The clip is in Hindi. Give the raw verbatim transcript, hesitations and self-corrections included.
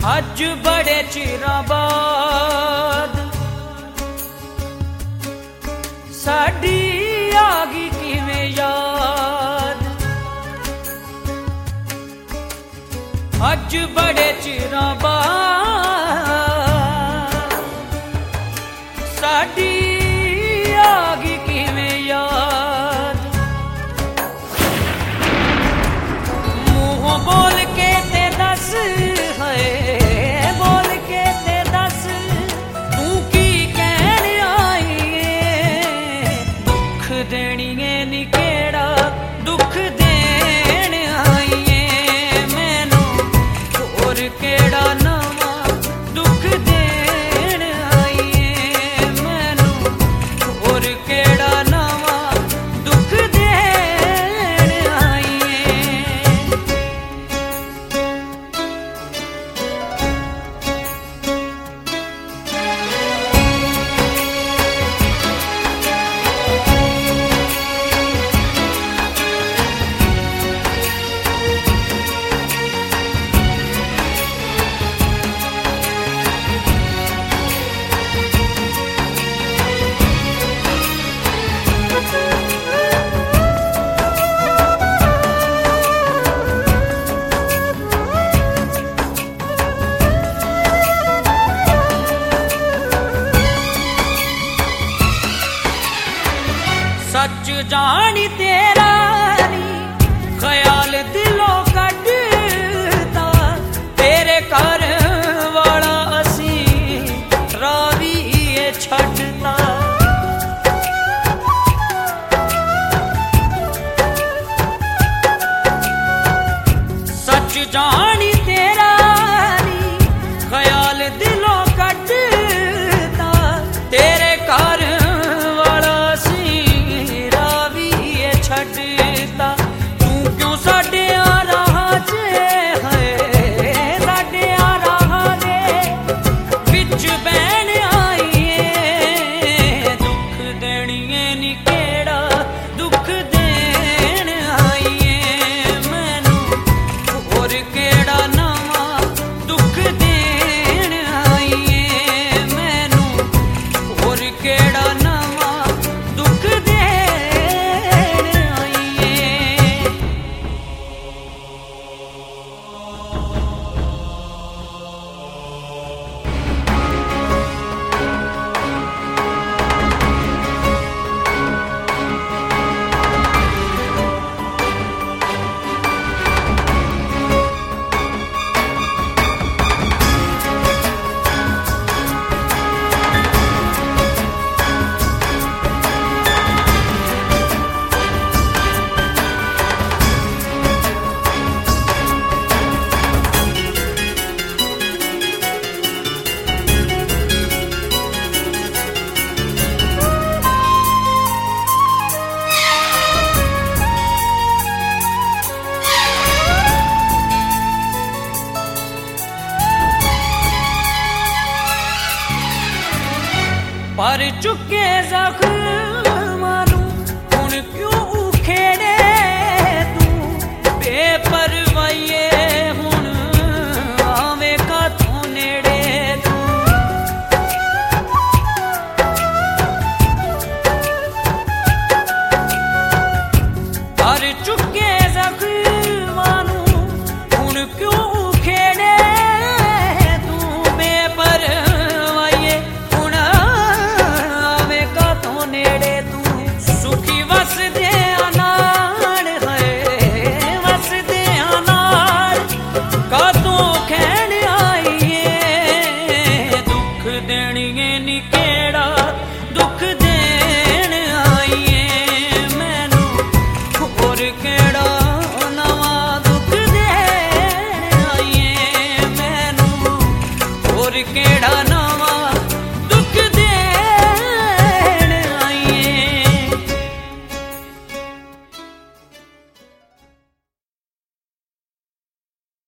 अज बड़े चिरां बाद साडी आ गई किवें याद। अज बड़े चिरां बाद साडी आ गई किवें याद। मुँह बोल के ते दस है बोल के ते दस तू की कहण आई है। दुख देनी है नी केड़ा दुख देण आई है। मैनू होर केड़ा नवा दुख देण आई है। मैनू होर केड़ा नवा दुख देण आई है। सच जानी तेरा नी ख्याल दिलों कटदा। तेरे घर वाला असी रावी छड्डदा। सच जानी तेरा नी ख्याल दिलों कटदा। तेरे घर छड्डदा। तू क्यों साडे आ राह च है साडे आ राह दे विच बैण आई है। दुख देनी है नी केड़ा दुख देण आई है। मैनू होर केड़ा नवा दुख देण आई है। मैनू होर केड़ा नवा दुख देण पर चुके जख्म